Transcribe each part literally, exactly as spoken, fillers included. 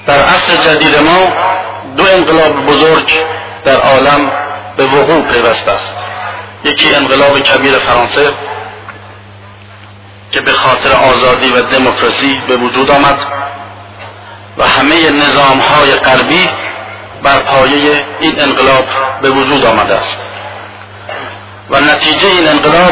در عصر جدید ما دو انقلاب بزرگ در عالم به وقوع پیوسته است. یکی انقلاب کبیر فرانسه که به خاطر آزادی و دموکراسی به وجود آمد و همه نظام‌های غربی بر پایه این انقلاب به وجود آمده است و نتیجه این انقلاب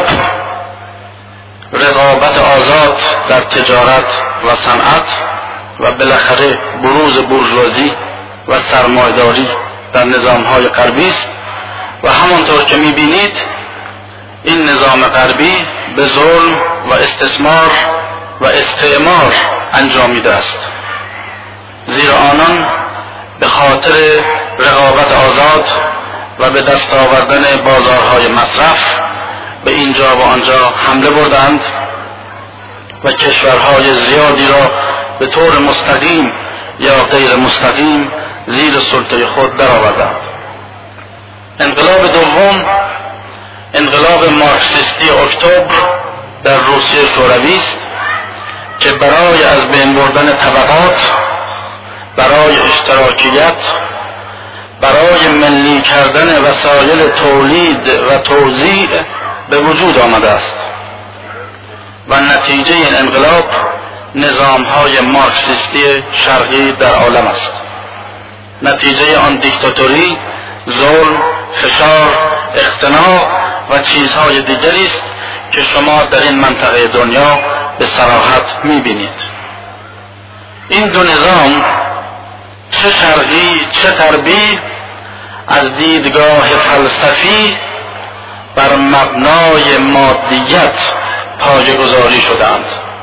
رقابت آزاد در تجارت و صنعت و بالاخره بروز بورژوازی و سرمایه‌داری در نظام‌های غربی است و همانطور که می‌بینید این نظام غربی به ظلم و استثمار و استعمار انجامیده است، زیرا آنان به خاطر رقابت آزاد و به دست آوردن بازارهای مصرف به اینجا و آنجا حمله بردند و کشورهای زیادی را به طور مستقیم یا غیر مستقیم زیر سلطه خود درآوردند. انقلاب دوم انقلاب مارکسیستی اکتبر در روسیه شوروی است که برای از بین بردن طبقات، برای اشتراکیت، برای ملی کردن وسایل تولید و توزیع به وجود آمده است و نتیجه این انقلاب نظام‌های مارکسیستی شرقی در عالم است. نتیجه آن دیکتاتوری، ظلم، فشار، اختناق و چیزهای دیگری است که شما در این منطقه دنیا به صراحت می‌بینید. این دو نظام، چه شرقی چه غربی، از دیدگاه فلسفی بر مبنای مادیت پایه‌گذاری شدند.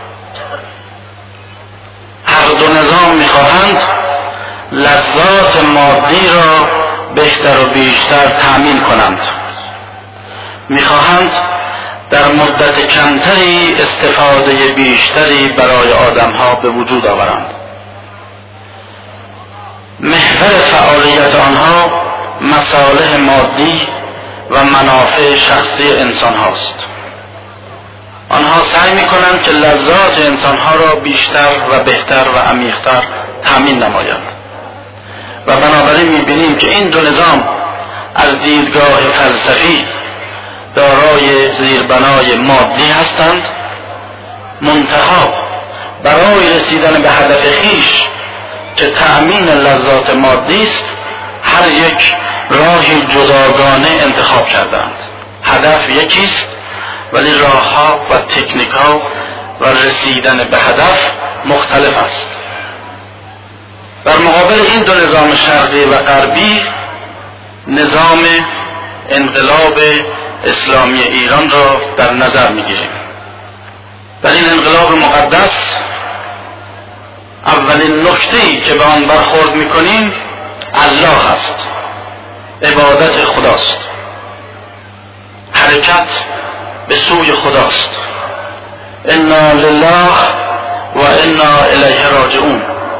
هر دو نظام می‌خواهند لذات مادی را بهتر و بیشتر تأمین کنند، می‌خواهند در مدت کمتری استفاده بیشتری برای آدم‌ها به وجود آورند. محور فعالیت آنها مصالح مادی و منافع شخصی انسان هاست. آنها سعی می‌کنند که لذات انسان ها را بیشتر و بهتر و عمیق‌تر تأمین نمایند و بنابراین می‌بینیم که این دو نظام از دیدگاه فلسفی دارای زیربنای مادی هستند، منتها برای رسیدن به هدف خویش که تأمین لذات مادی است هر یک راهی جداگانه انتخاب کردند. هدف یکیست ولی راه‌ها و تکنیک‌ها و رسیدن به هدف مختلف است. در مقابل این دو نظام شرقی و غربی نظام انقلاب اسلامی ایران را در نظر می‌گیریم. در این انقلاب مقدس اولین نکته‌ای که به آن برخورد می‌کنیم الله است، عبادت خداست، حرکت به سوی خداست. انا لله و انا الیه راجعون.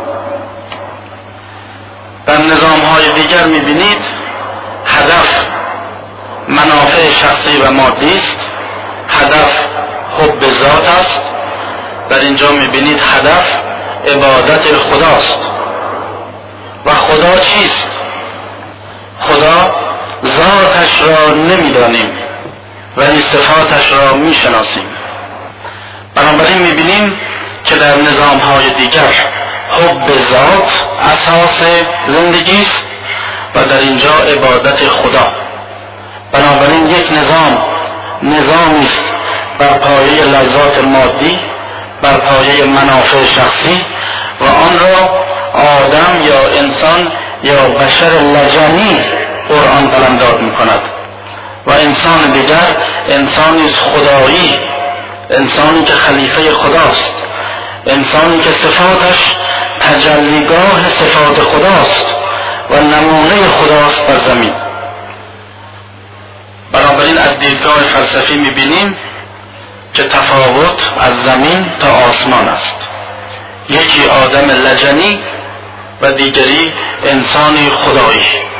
در نظام‌های دیگر می‌بینید هدف منافع شخصی و مادی است، هدف حب ذات است. در اینجا می‌بینید هدف عبادت خداست. و خدا چیست؟ خدا ذاتش را نمی‌دانیم ولی صفاتش را می‌شناسیم. بنابراین می‌بینیم که در نظام‌های دیگر حب ذات اساس زندگی است و در اینجا عبادت خدا. بنابراین یک نظام نظامی است بر پایه لذات مادی، بر پایه منافع شخصی و آن را آدم یا انسان یا بشر لجنی قرآن قلمداد می‌کند و انسان دیگر انسانی خدایی، انسانی که خلیفه خداست، انسانی که صفاتش تجلیگاه صفات خداست و نمونه خداست بر زمین. بنابراین از دیدگاه فلسفی می‌بینیم که تفاوت از زمین تا آسمان است. یکی آدم لجنی و دیگری انسانی خدایی.